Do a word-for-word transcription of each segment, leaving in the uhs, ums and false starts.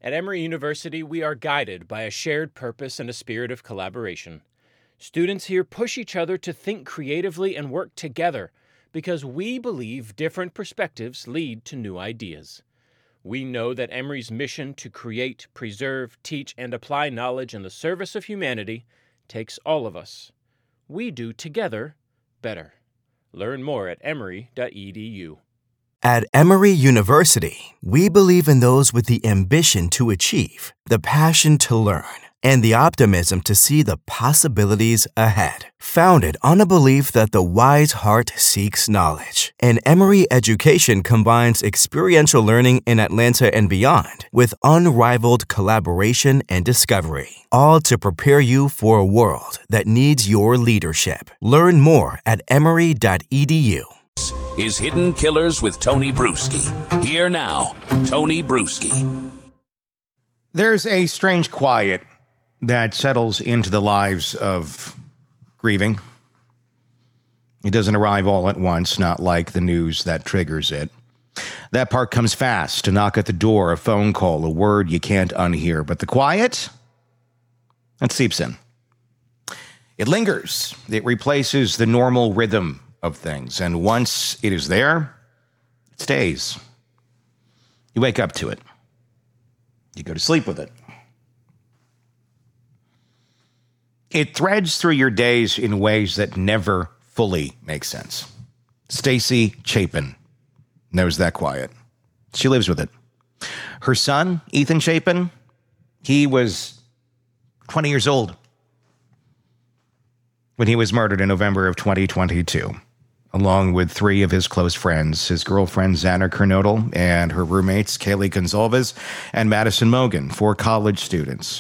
At Emory University, we are guided by a shared purpose and a spirit of collaboration. Students here push each other to think creatively and work together because we believe different perspectives lead to new ideas. We know that Emory's mission to create, preserve, teach, and apply knowledge in the service of humanity takes all of us. We do together better. Learn more at emory dot e d u. At Emory University, we believe in those with the ambition to achieve, the passion to learn, and the optimism to see the possibilities ahead. Founded on a belief that the wise heart seeks knowledge, and Emory education combines experiential learning in Atlanta and beyond with unrivaled collaboration and discovery, all to prepare you for a world that needs your leadership. Learn more at emory dot e d u. Is Hidden Killers with Tony Bruschi. Here now, Tony Bruschi. There's a strange quiet that settles into the lives of grieving. It doesn't arrive all at once, not like the news that triggers it. That part comes fast, a knock at the door, a phone call, a word you can't unhear. But the quiet, that seeps in. It lingers. It replaces the normal rhythm of things. And once it is there, it stays. You wake up to it. You go to sleep with it. It threads through your days in ways that never fully make sense. Stacy Chapin knows that quiet. She lives with it. Her son, Ethan Chapin, he was twenty years old when he was murdered in November of twenty twenty-two, along with three of his close friends, his girlfriend, Xana Kernodle, and her roommates, Kaylee Gonzalez and Madison Mogan, four college students.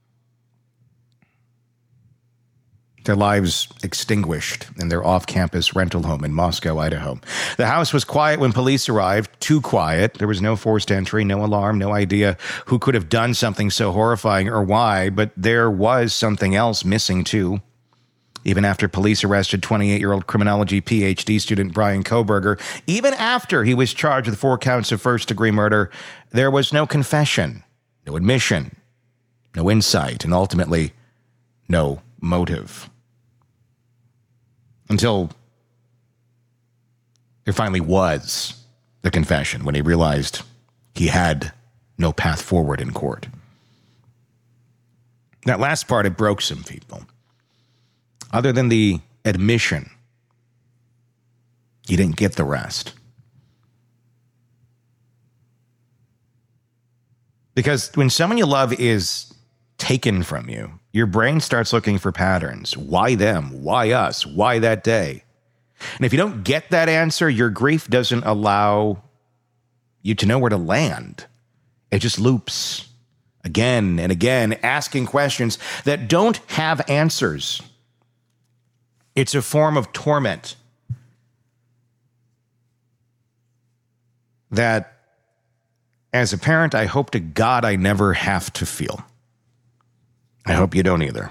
Their lives extinguished in their off-campus rental home in Moscow, Idaho. The house was quiet when police arrived, too quiet. There was no forced entry, no alarm, no idea who could have done something so horrifying or why, but there was something else missing, too. Even after police arrested twenty-eight-year-old criminology P H D student Brian Kohberger, even after he was charged with four counts of first-degree murder, there was no confession, no admission, no insight, and ultimately, no motive. Until there finally was the confession when he realized he had no path forward in court. That last part, it broke some people. Other than the admission, you didn't get the rest. Because when someone you love is taken from you, your brain starts looking for patterns. Why them? Why us? Why that day? And if you don't get that answer, your grief doesn't allow you to know where to land. It just loops again and again, asking questions that don't have answers. It's a form of torment that, as a parent, I hope to God I never have to feel. I hope you don't either.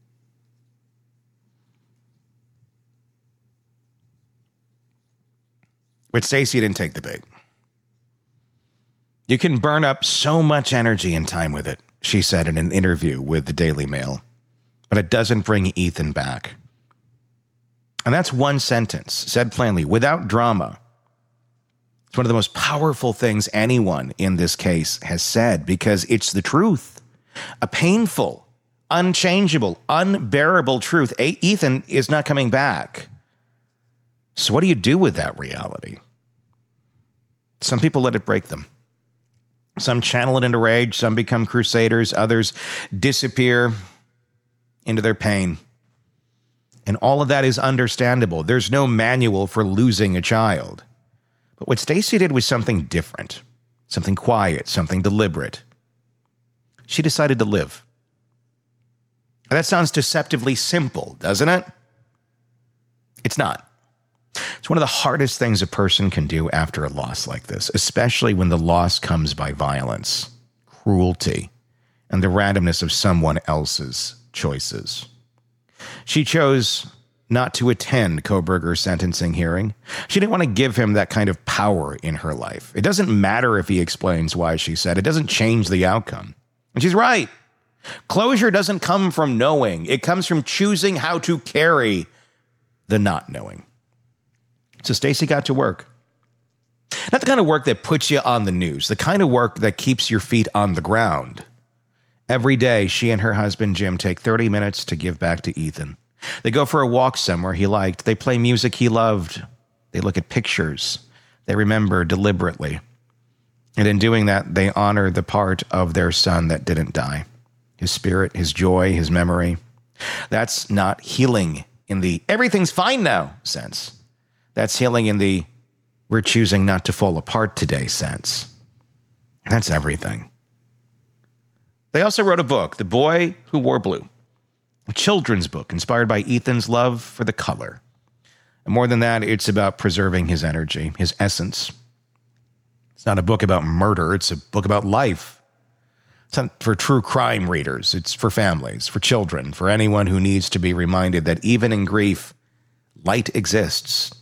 But Stacy didn't take the bait. You can burn up so much energy and time with it, she said in an interview with the Daily Mail, but it doesn't bring Ethan back. And that's one sentence, said plainly, without drama. It's one of the most powerful things anyone in this case has said, because it's the truth. A painful, unchangeable, unbearable truth. Ethan is not coming back. So what do you do with that reality? Some people let it break them. Some channel it into rage. Some become crusaders. Others disappear into their pain. And all of that is understandable. There's no manual for losing a child. But what Stacy did was something different, something quiet, something deliberate. She decided to live. That sounds deceptively simple, doesn't it? It's not. It's one of the hardest things a person can do after a loss like this, especially when the loss comes by violence, cruelty, and the randomness of someone else's choices. She chose not to attend Kohberger's sentencing hearing. She didn't want to give him that kind of power in her life. It doesn't matter if he explains why she said it. It doesn't change the outcome. And she's right. Closure doesn't come from knowing. It comes from choosing how to carry the not knowing. So Stacey got to work. Not the kind of work that puts you on the news, the kind of work that keeps your feet on the ground. Every day, she and her husband, Jim, take thirty minutes to give back to Ethan. They go for a walk somewhere he liked. They play music he loved. They look at pictures. They remember deliberately. And in doing that, they honor the part of their son that didn't die. His spirit, his joy, his memory. That's not healing in the everything's fine now sense. That's healing in the we're choosing not to fall apart today sense. And that's everything. They also wrote a book, The Boy Who Wore Blue, a children's book inspired by Ethan's love for the color. And more than that, it's about preserving his energy, his essence. It's not a book about murder. It's a book about life. It's not for true crime readers. It's for families, for children, for anyone who needs to be reminded that even in grief, light exists.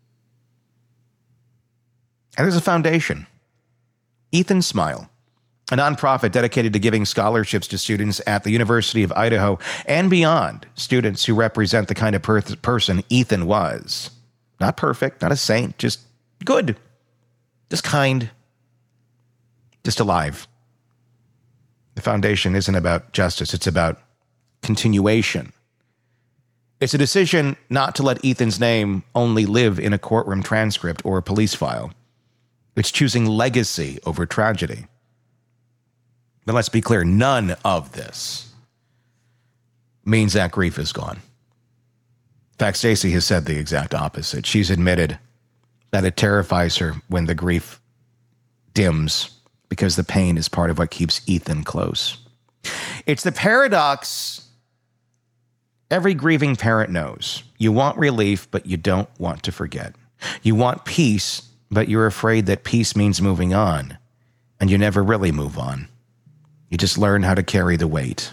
And there's a foundation. Ethan Smile, a nonprofit dedicated to giving scholarships to students at the University of Idaho and beyond, students who represent the kind of per- person Ethan was. Not perfect, not a saint, just good, just kind, just alive. The foundation isn't about justice, it's about continuation. It's a decision not to let Ethan's name only live in a courtroom transcript or a police file. It's choosing legacy over tragedy. But let's be clear, none of this means that grief is gone. In fact, Stacey has said the exact opposite. She's admitted that it terrifies her when the grief dims because the pain is part of what keeps Ethan close. It's the paradox every grieving parent knows. You want relief, but you don't want to forget. You want peace, but you're afraid that peace means moving on, and you never really move on. You just learn how to carry the weight.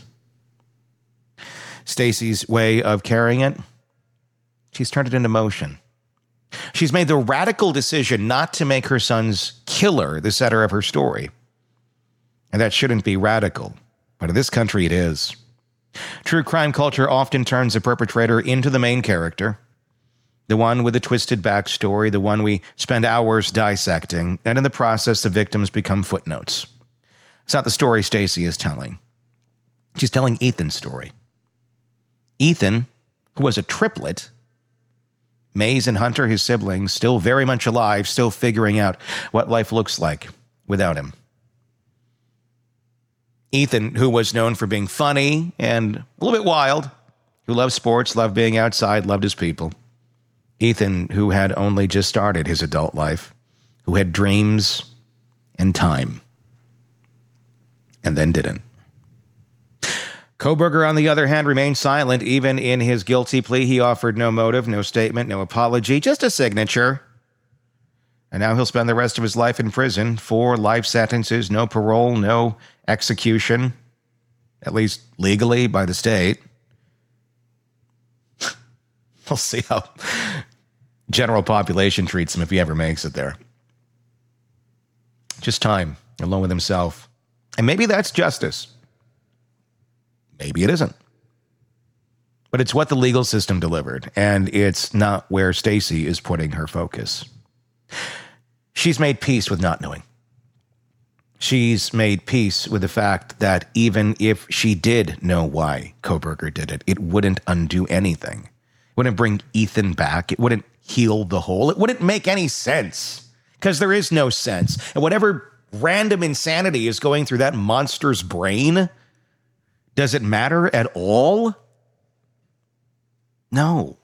Stacey's way of carrying it, she's turned it into motion. She's made the radical decision not to make her son's killer the center of her story. And that shouldn't be radical, but in this country it is. True crime culture often turns the perpetrator into the main character, the one with a twisted backstory, the one we spend hours dissecting, and in the process the victims become footnotes. It's not the story Stacey is telling. She's telling Ethan's story. Ethan, who was a triplet, Maze and Hunter, his siblings, still very much alive, still figuring out what life looks like without him. Ethan, who was known for being funny and a little bit wild, who loved sports, loved being outside, loved his people. Ethan, who had only just started his adult life, who had dreams and time, and then didn't. Kohberger, on the other hand, remained silent. Even in his guilty plea, he offered no motive, no statement, no apology, just a signature. And now he'll spend the rest of his life in prison. Four life sentences, no parole, no execution, at least legally by the state. We'll see how general population treats him if he ever makes it there. Just time, alone with himself. And maybe that's justice. Maybe it isn't. But it's what the legal system delivered, and it's not where Stacey is putting her focus. She's made peace with not knowing. She's made peace with the fact that even if she did know why Kohberger did it, it wouldn't undo anything. It wouldn't bring Ethan back. It wouldn't heal the hole. It wouldn't make any sense, because there is no sense. And whatever random insanity is going through that monster's brain, does it matter at all? No.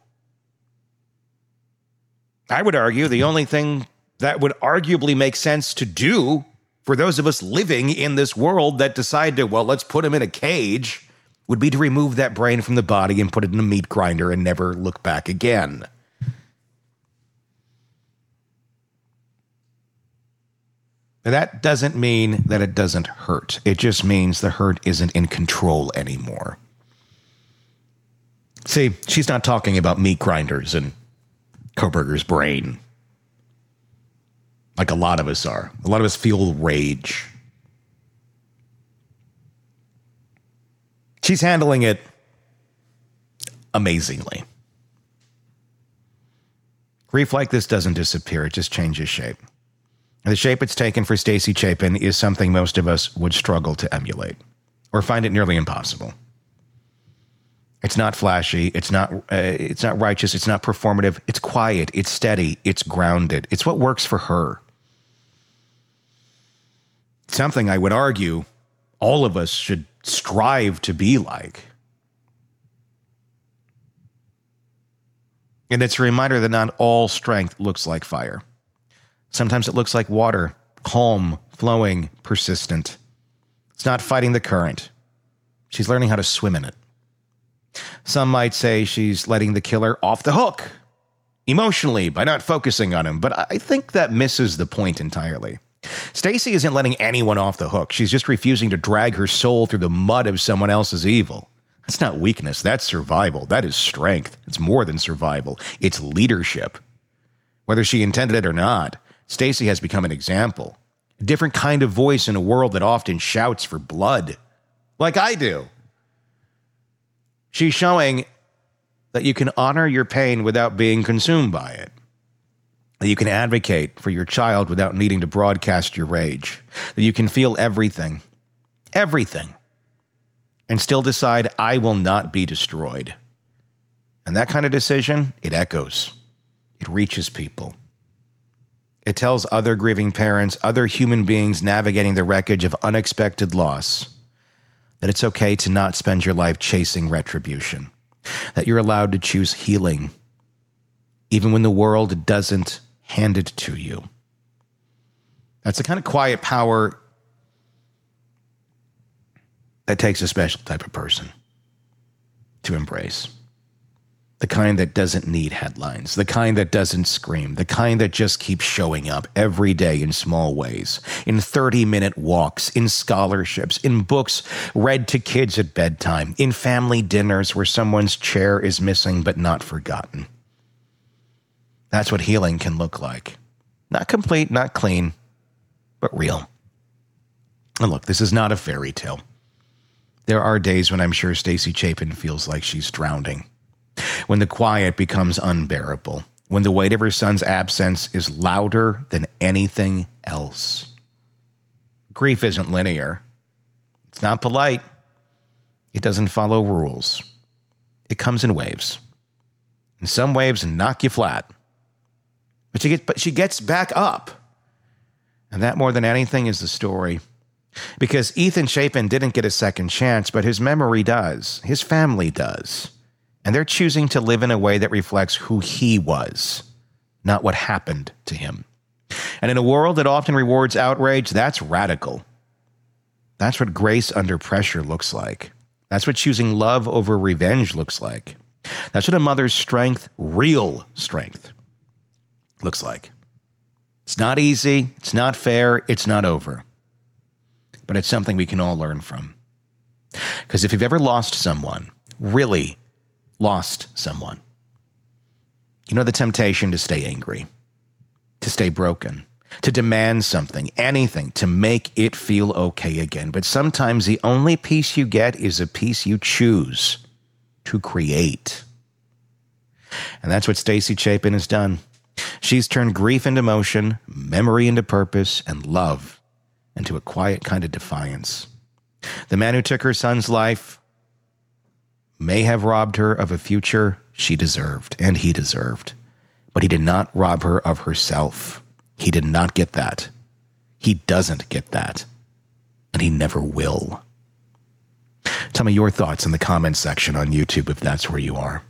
I would argue the only thing that would arguably make sense to do for those of us living in this world that decide to, well, let's put him in a cage, would be to remove that brain from the body and put it in a meat grinder and never look back again. That doesn't mean that it doesn't hurt. It just means the hurt isn't in control anymore. See, she's not talking about meat grinders and Koberger's brain. Like a lot of us are. A lot of us feel rage. She's handling it amazingly. Grief like this doesn't disappear. It just changes shape. And the shape it's taken for Stacy Chapin is something most of us would struggle to emulate or find it nearly impossible. It's not flashy. It's not, uh, it's not righteous. It's not performative. It's quiet. It's steady. It's grounded. It's what works for her. Something I would argue all of us should strive to be like. And it's a reminder that not all strength looks like fire. Sometimes it looks like water, calm, flowing, persistent. It's not fighting the current. She's learning how to swim in it. Some might say she's letting the killer off the hook emotionally by not focusing on him, but I think that misses the point entirely. Stacy isn't letting anyone off the hook. She's just refusing to drag her soul through the mud of someone else's evil. That's not weakness. That's survival. That is strength. It's more than survival. It's leadership. Whether she intended it or not, Stacy has become an example. A different kind of voice in a world that often shouts for blood. Like I do. She's showing that you can honor your pain without being consumed by it. That you can advocate for your child without needing to broadcast your rage. That you can feel everything. Everything. And still decide, I will not be destroyed. And that kind of decision, it echoes. It reaches people. It tells other grieving parents, other human beings navigating the wreckage of unexpected loss, that it's okay to not spend your life chasing retribution. That you're allowed to choose healing, even when the world doesn't hand it to you. That's the kind of quiet power that takes a special type of person to embrace. The kind that doesn't need headlines, the kind that doesn't scream, the kind that just keeps showing up every day in small ways, in thirty-minute walks, in scholarships, in books read to kids at bedtime, in family dinners where someone's chair is missing but not forgotten. That's what healing can look like. Not complete, not clean, but real. And look, this is not a fairy tale. There are days when I'm sure Stacy Chapin feels like she's drowning. When the quiet becomes unbearable. When the weight of her son's absence is louder than anything else. Grief isn't linear. It's not polite. It doesn't follow rules. It comes in waves. And some waves knock you flat. But she gets, but she gets back up. And that more than anything is the story. Because Ethan Chapin didn't get a second chance, but his memory does. His family does. And they're choosing to live in a way that reflects who he was, not what happened to him. And in a world that often rewards outrage, that's radical. That's what grace under pressure looks like. That's what choosing love over revenge looks like. That's what a mother's strength, real strength, looks like. It's not easy. It's not fair. It's not over. But it's something we can all learn from. Because if you've ever lost someone, really lost someone, you know the temptation to stay angry, to stay broken, to demand something, anything, to make it feel okay again. But sometimes the only peace you get is a peace you choose to create. And that's what Stacy Chapin has done. She's turned grief into motion, memory into purpose, and love into a quiet kind of defiance. The man who took her son's life may have robbed her of a future she deserved, and he deserved. But he did not rob her of herself. He did not get that. He doesn't get that. And he never will. Tell me your thoughts in the comments section on YouTube if that's where you are.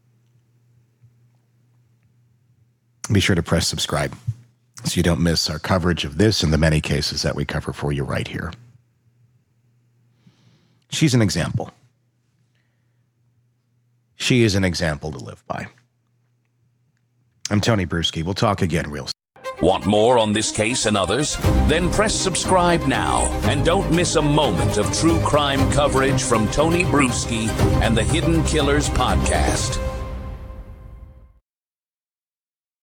Be sure to press subscribe so you don't miss our coverage of this and the many cases that we cover for you right here. She's an example. She is an example to live by. I'm Tony Bruschi. We'll talk again real soon. Want more on this case and others? Then press subscribe now and don't miss a moment of true crime coverage from Tony Bruschi and the Hidden Killers podcast.